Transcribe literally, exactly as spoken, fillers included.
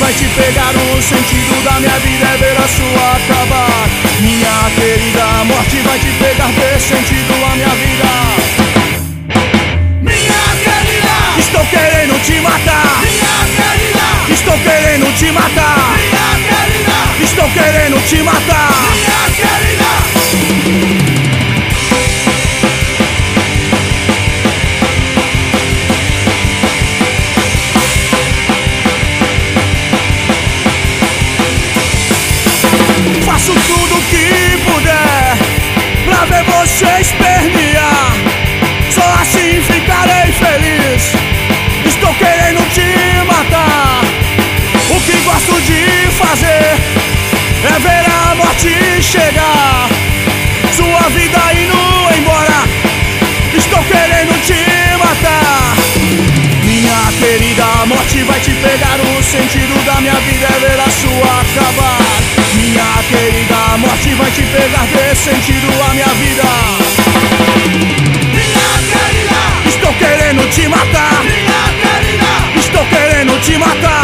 vai te pegar. O sentido da minha vida é ver a sua acabar. Minha querida, a morte vai te pegar. Dê sentido à minha vida. Minha querida, estou querendo te matar. Minha querida, estou querendo te matar. Minha querida, estou querendo te matar. Minha querida. Faço tudo que puder pra ver você espernear. Só assim ficarei feliz. Estou querendo te matar. O que gosto de fazer é ver a morte chegar. Sua vida indo embora. Estou querendo te matar. Minha querida, a morte vai te pegar. O sentido da minha vida é ver a sua acabar. Minha querida, a morte vai te pegar. Dê sentido à minha vida. Minha querida, estou querendo te matar. Minha querida, estou querendo te matar.